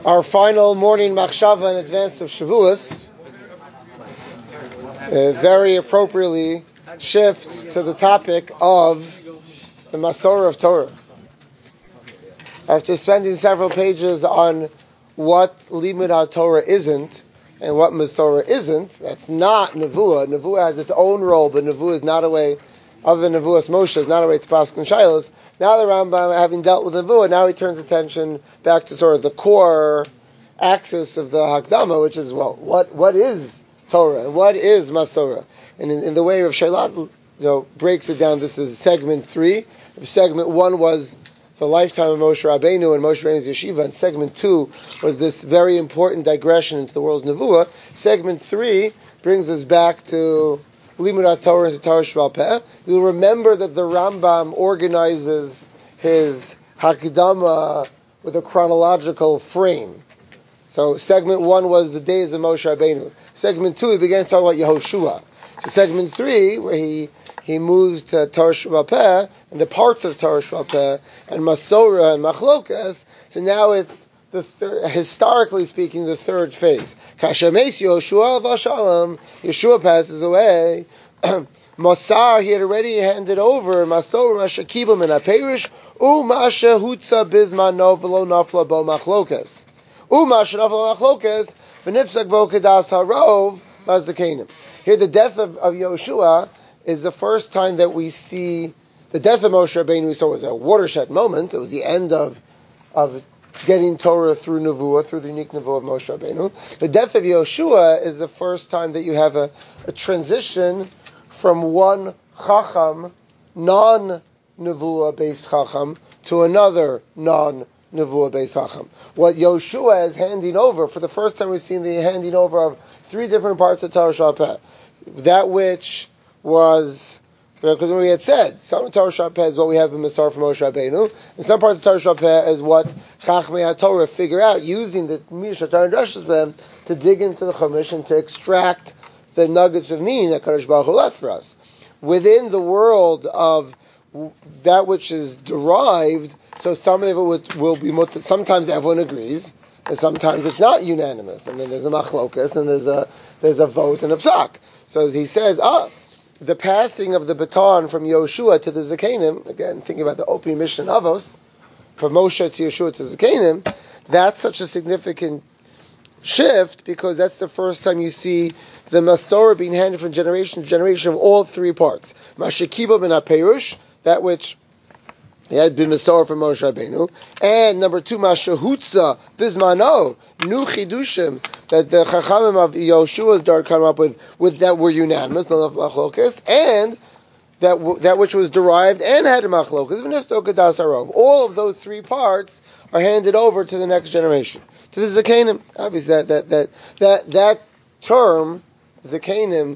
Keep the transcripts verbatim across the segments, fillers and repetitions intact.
Our final morning machshava in advance of Shavuos uh, very appropriately shifts to the topic of the Masorah of Torah. After spending several pages on what Limud HaTorah isn't and what Masorah isn't, that's not Nevuah. Nevuah has its own role, but Nevuah is not a way, other than Nevuah's Moshe, is not a way to Paschal and Shilos. Now the Rambam, having dealt with Nevuah, now he turns attention back to sort of the core axis of the Hakdama, which is, well, what what is Torah and what is Masorah? And in, in the way of Shailat, you know, breaks it down. This is segment three. Segment one was the lifetime of Moshe Rabbeinu and Moshe Rabbeinu's yeshiva, and segment two was this very important digression into the world of Nevuah. Segment three brings us back to Limud HaTorah and to Torah Sheba'al Peh. You'll remember that the Rambam organizes his Hakdama with a chronological frame. So segment one was the days of Moshe Rabbeinu. Segment two, he began to talk about Yehoshua. So segment three, where he he moves to Torah Sheba'al Peh and the parts of Torah Sheba'al Peh and Masorah and Machlokas. So now it's the third, historically speaking, the third phase. Kashames Yehoshua Vashalom, Yeshua passes away. Masar, he had already handed over Masorah Mashakibam and Aperish, U Masha Hutza Bizmano Velo Nafla Bo Machlokas. U Masha Nafla Machlokas, V'nifsak Bo Kedas Harov Lazakenim. Here, the death of, of Yehoshua is the first time that we see the death of Moshe Rabbeinu. So it was a watershed moment. It was the end of of getting Torah through Nevuah, through the unique Nevuah of Moshe Rabbeinu. The death of Yehoshua is the first time that you have a, a transition from one Chacham, non-Nevuah based Chacham, to another non-Nevuah based Chacham. What Yehoshua is handing over, for the first time we've seen the handing over of three different parts of Torah Sheba'al Peh. That which was, because when we had said, some of Torah Sheba'al Peh is what we have in Masorah from Moshe Rabbeinu, and some parts of Torah Sheba'al Peh is what Chachmei HaTorah figure out, using the Mishnah Torah and Drashos to dig into the Chumash and to extract the nuggets of meaning that Kadosh Baruch Hu left for us. Within the world of that which is derived, so some of it will, will be, sometimes everyone agrees, and sometimes it's not unanimous, and then there's a machlokas, and there's a there's a vote and a psak. So he says, ah, the passing of the baton from Yehoshua to the Zakanim, again, thinking about the opening mission of Avos, from Moshe to Yehoshua to Zakanim, that's such a significant shift, because that's the first time you see the Masorah being handed from generation to generation of all three parts. Mashikiba ben HaPerush, that which he had been Masorah from Moshe Rabbeinu, and number two, Mashahutza Bizmano, new Chidushim, that the Chachamim of Yehoshua's Dar come up with, with that were unanimous, no Machlokas, and that w- that which was derived and had a Machlokas. All of those three parts are handed over to the next generation, to the Zakanim. Obviously, that that that that that term Zakanim,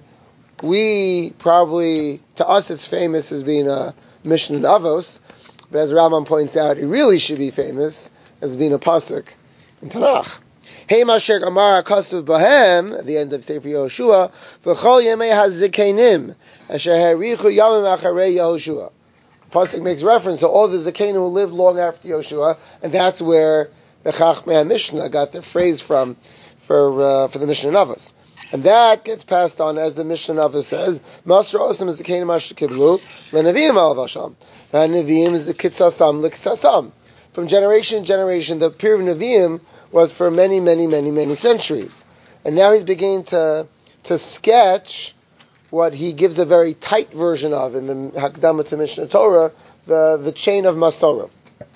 we probably, to us, it's famous as being a mission in Avos. But as Rambam points out, it really should be famous as being a pasuk in Tanakh. Hey Masher Amar Kasuv Bahem, at the end of Sefer Yehoshua, V'chol Yemei HaZikenim, Asher Harichu Yamim Acharei Yehoshua. Pasuk makes reference to all the Zikenim who lived long after Yehoshua, and that's where the Chachmei Mishnah got their phrase from for uh, for the Mishnah Navas. And that gets passed on, as the Mishnah Navas says, Masra Osam Zikenim Asher Kiblu, L'Neviim Al Vasham. And Nevi'im is the Kitzasam, the Kitzasam. From generation to generation, the period of Nevi'im was for many, many, many, many centuries. And now he's beginning to to sketch what he gives a very tight version of in the Hakdama to Mishnah Torah, the, the chain of Masorah.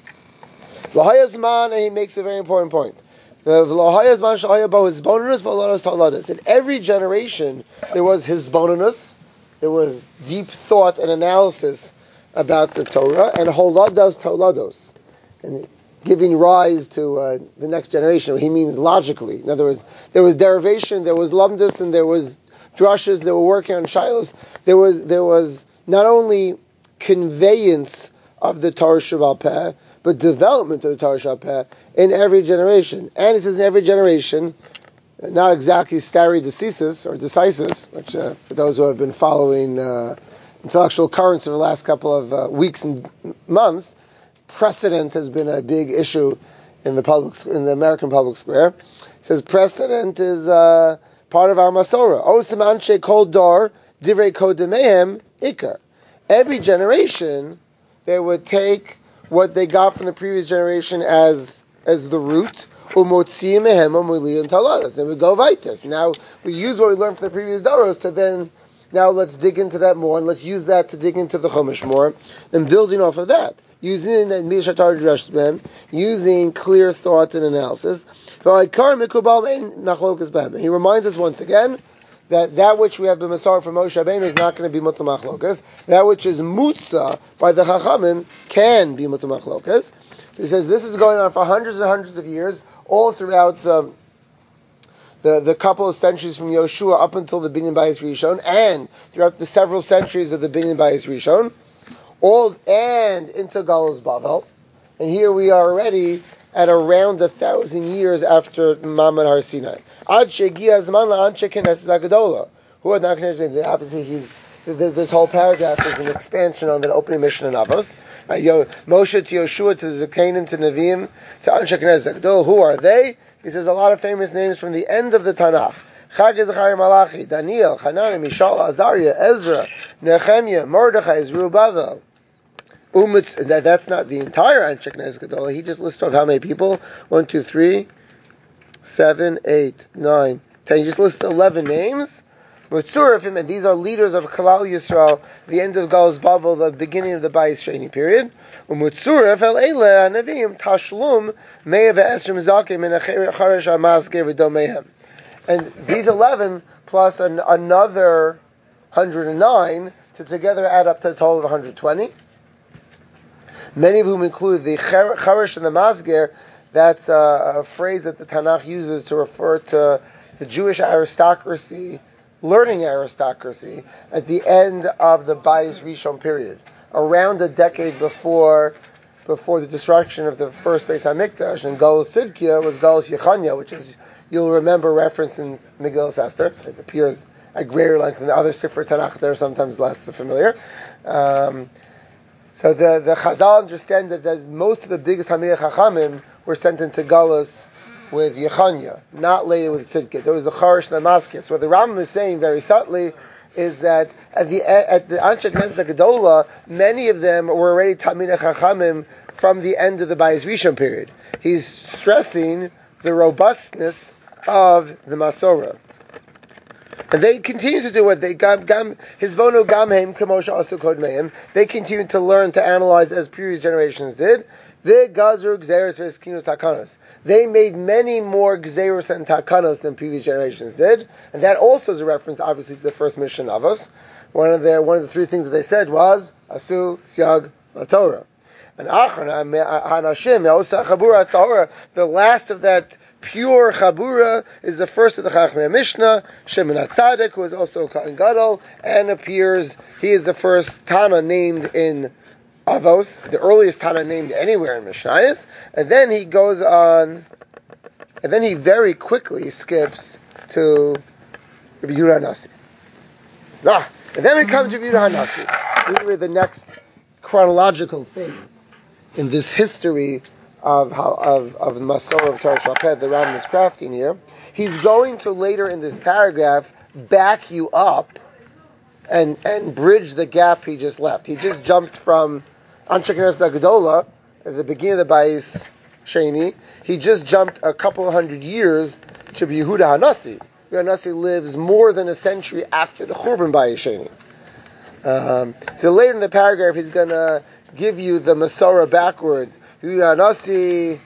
L'hayazman, and he makes a very important point. L'hayazman sh'hayabo hizbonenus v'alados ta'alados. In every generation, there was hizbonenus, there was deep thought and analysis about the Torah, and holados tolados, and giving rise to uh, the next generation. He means logically. In other words, there was derivation, there was lumdus, and there was drushes. They were working on shilos. There was there was not only conveyance of the Torah Sheba'al Peh, but development of the Torah Sheba'al Peh in every generation. And it says in every generation, not exactly stare decisis or decisis, which uh, for those who have been following Uh, intellectual currents over the last couple of uh, weeks and months, precedent has been a big issue in the public in the American public square. It says precedent is uh, part of our Masorah. Osam anshe kol dor divrei kodemehem ikar. Every generation, they would take what they got from the previous generation as as the root. Umotziim mehem umuli and taladas. Then we go vaitas. Now we use what we learned from the previous doros to then. Now let's dig into that more, and let's use that to dig into the Chumash more, and building off of that, using using clear thought and analysis. He reminds us once again that that which we have been Masar from Moshe Rabbeinu is not going to be Mutzah Machlokas. That which is Mutza by the Chachamim can be Mutzah Machlokas. So he says this is going on for hundreds and hundreds of years, all throughout the The, the couple of centuries from Yoshua up until the Binyan Bayis Rishon, and throughout the several centuries of the Binyan Bayis Rishon, all and into Galus Bavel, and here we are already at around a thousand years after Mamad Har Sinai. Ad shegia zman la'anche knesset hagadola. Who are not connected? Obviously, he's this whole paragraph is an expansion on the opening mission in Avos. Moshe to Yoshua to Zekanim to Nevi'im to Anshe Knesset hagadola. Who are they? He says a lot of famous names from the end of the Tanakh. Chaggai, Zechariah, Malachi, Daniel, Hanani, Mishael, Azariah, Ezra, Nehemiah, Mordechai, Zerubbabel. Umitz, that, that's not the entire Anshe Knesset Gedolah. He just lists off how many people? One, two, three, seven, eight, nine, ten. He just lists eleven names. Mutzurafim, and these are leaders of Kalal Yisrael, the end of Galus Babel, the beginning of the Bayis Sheni period. Umutzuraf el eile hanavim tashlum me'eh ve'esrim zakim min acharesh ha'masger v'domehem. And these eleven plus an, another one hundred nine to together add up to a total of one hundred twenty. Many of whom include the charesh and the masger. That's a, a phrase that the Tanakh uses to refer to the Jewish aristocracy, learning aristocracy, at the end of the Bayis Rishon period, around a decade before before the destruction of the first Beis HaMikdash, and Galus Sidkia was Galus Yechanya, which is, you'll remember, referenced in Megillas Esther. It appears at greater length in the other Sifrei Tanakh. They're sometimes less familiar. Um, so the, the Chazal understand that, that most of the biggest Talmidei Chachamim were sent into Galus with Yechanya, not later with Tzidkit. There was the Charish and the Maskis. What the Rambam is saying very subtly is that at the at the Anshe Knesset Gedolah, many of them were already Talmidei Chachamim from the end of the Bayis Rishon period. He's stressing the robustness of the Masorah. And they continue to do what they gam gam hizbono gamhem kamosha asu kodmeim. They continue to learn to analyze as previous generations did. The gazur gzeros v'eskinus takanos. They made many more gzeros and takanos than previous generations did, and that also is a reference, obviously, to the first mission of us. One of their one of the three things that they said was asu siag Torah. And achana hanashim osa chabura Torah. The last of that pure Chabura is the first of the Chachmei Mishnah, Shimon HaTzadik, who is also Kohen Gadol, and appears, he is the first Tana named in Avos, the earliest Tana named anywhere in Mishnayos, and then he goes on, and then he very quickly skips to Rabbi Yehuda HaNasi. Ah, and then we come to Rabbi Yehuda HaNasi. This is the next chronological phase in this history of how, of of the Masorah of Torah Shalpeh, the Rambam is crafting here. He's going to later in this paragraph back you up and and bridge the gap he just left. He just jumped from Anshe Knesset Gedolah at the beginning of the Bayis Sheni. He just jumped a couple of hundred years to Yehuda HaNasi. Yehuda HaNasi lives more than a century after the Churban Bayis Sheni. Um, so later in the paragraph, he's going to give you the Masorah backwards. Yehuda HaNasi,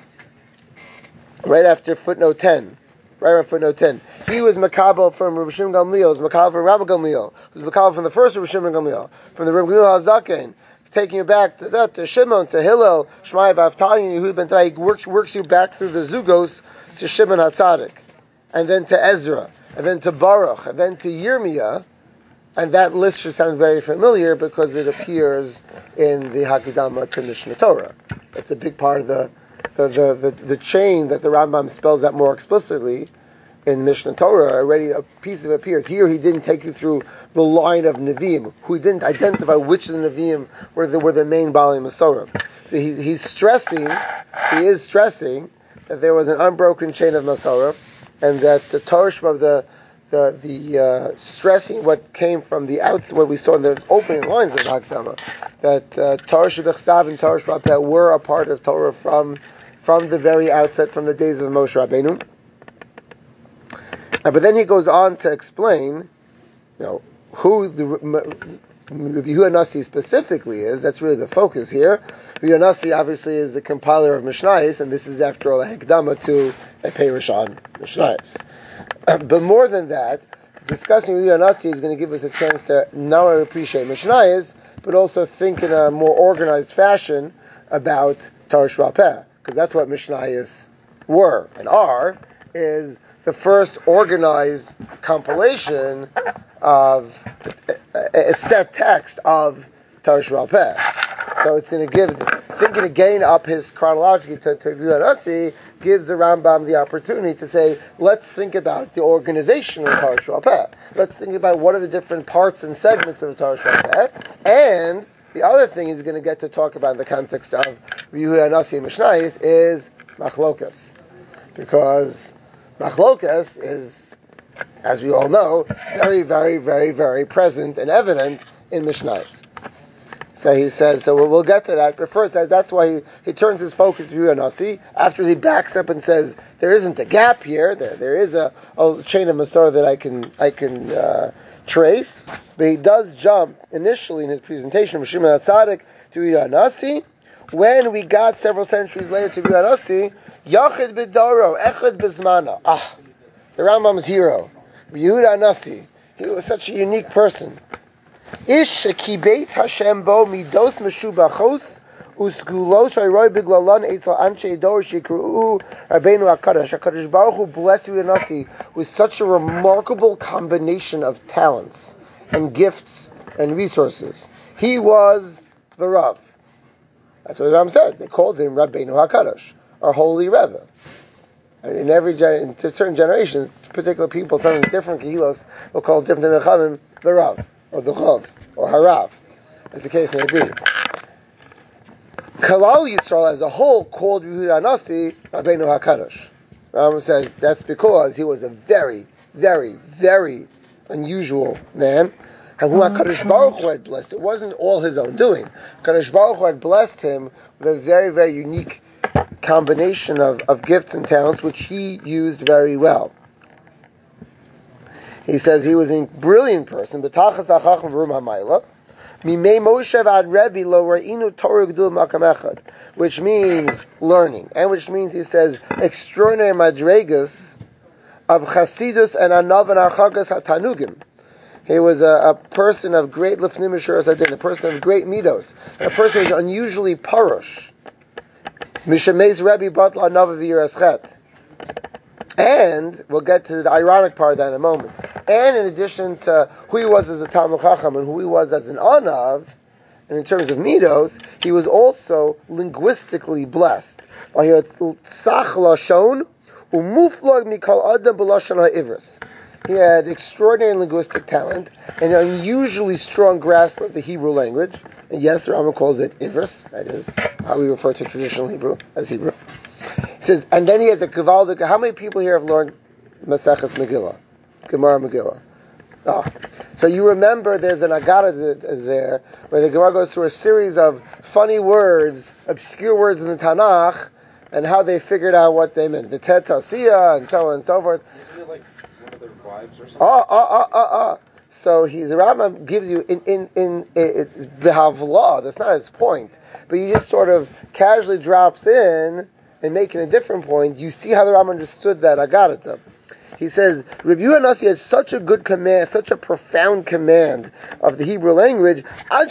right after footnote ten. Right after footnote ten. He was Makabel from Rabbi Shimon Gamliel. He was Makabel from Rabbi Gamliel. He was Makabel from the first Rabbi Shimon Gamliel. From the Rabbi Gamliel HaZaken. Taking you back to that, to Shimon, to Hillel, Shmai, Bavtali, Yehud Ben Tarai. He works, works you back through the Zugos to Shimon HaTzadik. And then to Ezra. And then to Baruch. And then to Yirmiyah. And that list should sound very familiar because it appears in the Hakdama to Mishnah Torah. It's a big part of the the, the, the the chain that the Rambam spells out more explicitly in Mishnah Torah. Already a piece of it appears. Here he didn't take you through the line of Nevi'im, who he didn't identify which of the Nevi'im were the, were the main Baalei Masorah. So he's, he's stressing, he is stressing that there was an unbroken chain of Masorah, and that the Torah of the the the uh, stressing what came from the outside, what we saw in the opening lines of Hakdama, that uh, Torah Shebechsav and Torah Sheba'al were a part of Torah from from the very outset, from the days of Moshe Rabbeinu. Uh, but then he goes on to explain, you know, who the Rabbi Yehuda Nasi specifically is. That's really the focus here. Rabbi Yehuda Nasi obviously is the compiler of Mishnayos, and this is after all a Hekdama to a Perush on Mishnayos. But more than that, discussing Rabbi Yehuda Nasi is going to give us a chance to not only appreciate Mishnayos, but also think in a more organized fashion about Torah Sheba'al Peh, because that's what Mishnayos were and are, is the first organized compilation of a set text of Torah Sheba'al Peh. So it's going to give, thinking of getting up his chronologically to, to Rabbi Yehuda Nasi, gives the Rambam the opportunity to say, let's think about the organization of Torah Sheba'al Peh. Let's think about what are the different parts and segments of the Torah Sheba'al Peh. And the other thing he's going to get to talk about in the context of Rabbi Yehuda Nasi and Mishnayos is Machlokas. Because Machlokas is, as we all know, very, very, very, very present and evident in Mishnayos. So he says, so we'll, we'll get to that, but first, that's why he, he turns his focus to Yehuda Nasi, after he backs up and says, there isn't a gap here, there there is a, a chain of Masorah that I can I can uh, trace, but he does jump initially in his presentation from Shimon HaTzadik to Yehuda Nasi. When we got several centuries later to Yehuda Nasi, Yachid b'daro, Echad b'zmana. Ah, the Rambam's hero, Yehuda Nasi. He was such a unique person. Ish shekibeit Hashem bo midos meshubachos usgulos hayroi biglalan eitzel anshe dor shikru'u Rabbeinu HaKadosh. HaKadosh Baruch Hu blessed Yehuda Nasi with such a remarkable combination of talents and gifts and resources. He was the Rav. That's what the Ram says. They called him Rabbeinu HaKadosh, or Holy Rebbe. And in every gen- in certain generations, particular people, some of the different kehilos will call different than the Chavim, the Rav, or the Chav, or Harav, as the case may be. Kalal Yisrael as a whole called Yehuda Nasi Rabbeinu HaKadosh. Ram says that's because he was a very, very, very unusual man, and who HaKadosh Baruch Hu had blessed. It wasn't all his own doing. HaKadosh Baruch Hu had blessed him with a very, very unique combination of, of gifts and talents, which he used very well. He says he was a brilliant person, which means learning, and which means, he says, extraordinary madregas of chasidus and anav and archagas hatanugim. He was a, a person of great lifnim mishuras hadin, a person of great midos, a person who was unusually parush. Mishamez Rebbe Batla Nava V'Yiraschet. And we'll get to the ironic part of that in a moment. And in addition to who he was as a Talmud Chacham and who he was as an Anav, and in terms of midos, he was also linguistically blessed. He had extraordinary linguistic talent and an unusually strong grasp of the Hebrew language. And yes, the Rambam calls it Ivris. That is how we refer to traditional Hebrew as Hebrew. He says, and then he has a Kavaldik. How many people here have learned Maseches Megillah? Gemara Megillah. Oh. So you remember there's an Agada there where the Gemara goes through a series of funny words, obscure words in the Tanakh, and how they figured out what they meant. The Tet Tasiyah and so on and so forth. Isn't it like one of their wives or something? Oh, oh, oh, oh, oh. So he, the Rambam gives you in in in behavla. That's not his point, but he just sort of casually drops in and making a different point. You see how the Rambam understood that Agadata. He says Rabbi Yehuda Nasi had such a good command, such a profound command of the Hebrew language. Rabbi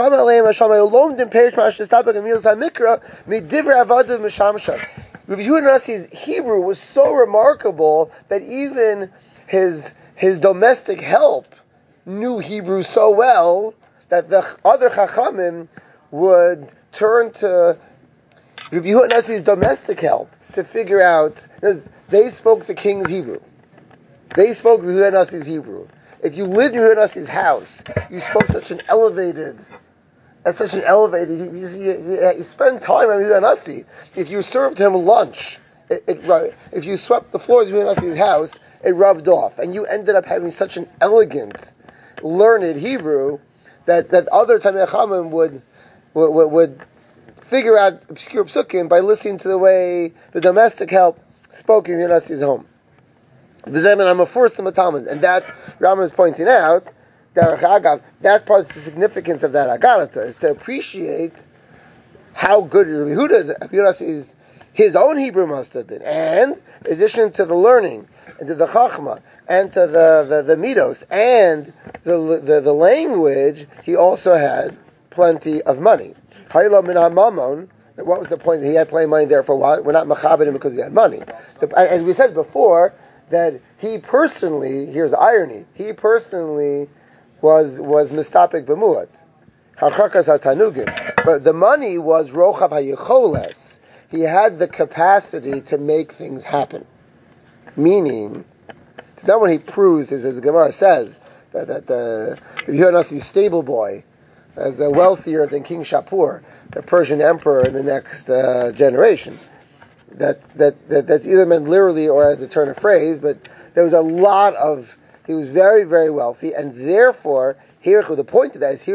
Yehuda Nasi's Hebrew was so remarkable that even his his domestic help knew Hebrew so well that the other Chachamim would turn to Rabbi Yehuda Nasi's domestic help to figure out, because they spoke the king's Hebrew. They spoke Rabbi Yehuda Nasi's Hebrew. If you lived in Rabbi Yehuda Nasi's house, you spoke such an elevated, at such an elevated, you, you, you, you spend time on Rabbi Yehuda Nasi. If you served him lunch it, it, if you swept the floors of Yonassi's house, it rubbed off, and you ended up having such an elegant, learned Hebrew that, that other Talmidei Chachamim would, would would figure out obscure psukim by listening to the way the domestic help spoke in Yonassi's home. And that Rambam is pointing out, that's part of the significance of that Agarata, is to appreciate how good Rabbi Yehuda's his own Hebrew must have been, and in addition to the learning, and to the Chachma, and to the, the, the Midos, and the, the the language, he also had plenty of money. Hayla min ha-mamon. What was the point? He had plenty of money there for what? We're not machabed him because he had money. The, as we said before, that he personally, here's irony, he personally was was mistapik b'muat. Harchakas ha-tanugim. But the money was rochav ha-yicholes. He had the capacity to make things happen. Meaning, it's not when he proves, as the Gemara says, that, that the Yonassi's stable boy is uh, wealthier than King Shapur, the Persian emperor in the next uh, generation. That, that that that's either meant literally or as a turn of phrase, but there was a lot of, he was very, very wealthy, and therefore, the point of that is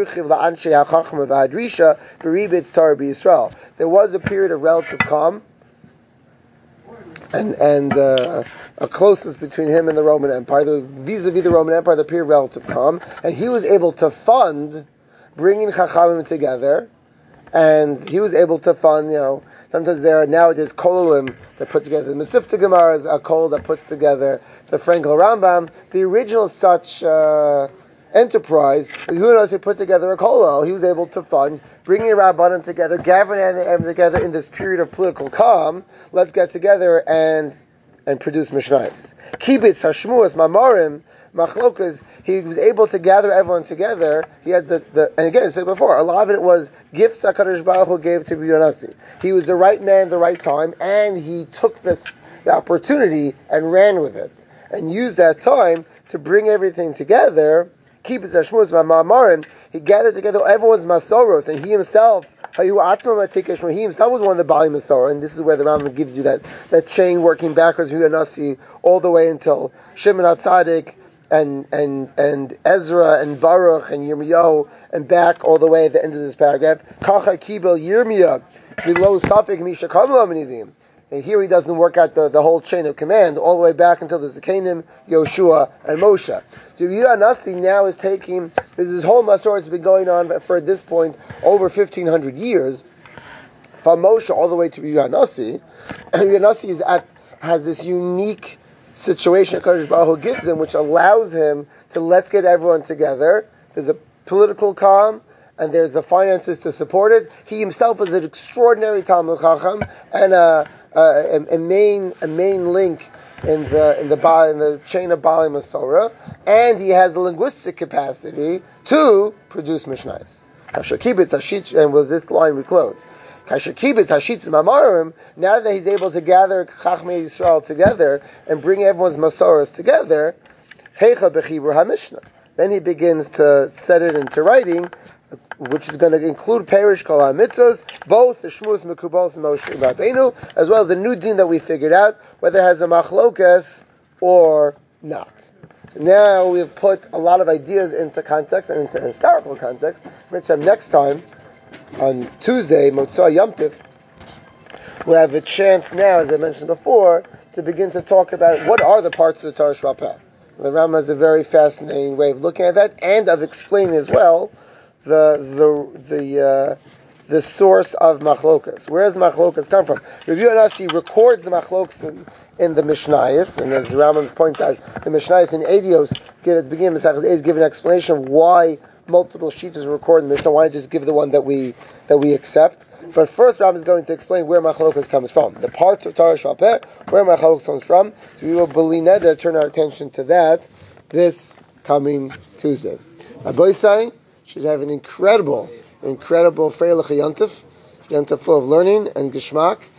there was a period of relative calm and and uh, a closeness between him and the Roman Empire. The, vis-a-vis the Roman Empire, the period of relative calm, and he was able to fund bringing Chachamim together, and he was able to fund, you know, sometimes there are nowadays kololim that put together the Mesivta Gemaras, a kol that puts together the Frankel Rambam. The original such uh, enterprise, Yehuda put together a kolel. He was able to fund bringing Rabbanim together, gathering them together in this period of political calm. Let's get together and and produce Mishnayos. Kibitz Hashmuas Mamarim Machlokas. He was able to gather everyone together. He had the, the and again I said before, a lot of it was gifts HaKadosh Baruch Hu gave to Yonasi. He was the right man, the right time, and he took this the opportunity and ran with it and used that time to bring everything together. Keep his Hashmuas Mamarim. He gathered together everyone's masoros, and he himself. He himself was one of the Bali Masorah, and this is where the Rambam gives you that, that chain working backwards from Yonasi all the way until Shimon HaTzadik and and and Ezra and Baruch and Yirmiyahu and back all the way at the end of this paragraph. Kacha Kibel Yirmiyah below Safik Misha Kamam. And here he doesn't work out the, the whole chain of command all the way back until the Zakanim, Yoshua, and Moshe. So Yonasi now is taking, this, this whole Masorah has been going on for at this point over fifteen hundred years, from Moshe all the way to Yonasi. And Yonasi is at, has this unique situation HaKadosh Baruch Hu gives him, which allows him to let's get everyone together. There's a political calm, and there's the finances to support it. He himself is an extraordinary Talmud Chacham, and a Uh, a, a main a main link in the in the in the chain of Bali Masorah, and he has the linguistic capacity to produce Mishnayos. Kasher Kibitz Hashitz, and with this line we close. Kasher Kibitz Hashitz Mamarim. Now that he's able to gather Chachmei Yisrael together and bring everyone's Masorahs together, Heicha Bechibur HaMishnah. Then he begins to set it into writing, which is going to include Perish Kol HaMitzvos, both the Shmuz Mekubalos and Moshe Rabbeinu, as well as the new din that we figured out, whether it has a machlokas or not. So now we've put a lot of ideas into context and into historical context. Next time, on Tuesday, Motzah Yom Tif, we'll have a chance now, as I mentioned before, to begin to talk about what are the parts of the Torah Sheba'al Peh. The Rambam has a very fascinating way of looking at that, and of explaining as well the the the uh, the source of machlokas. Where does machlokas come from? Rabbi Yonasi records the machlokas in, in the Mishnayos, and as the Rambam points out, the Mishnayos in Edios give at the beginning of the Masechus give an explanation of why multiple sheets are recorded in the Mishnah. Why just give the one that we that we accept? But first, Rambam is going to explain where machlokas comes from, the parts of Torah Sheba'al Peh, where machlokas comes from. So we will belineda turn our attention to that this coming Tuesday. Aboisai should have an incredible, incredible Freilich Yontif, Yontif full of learning and Geschmack.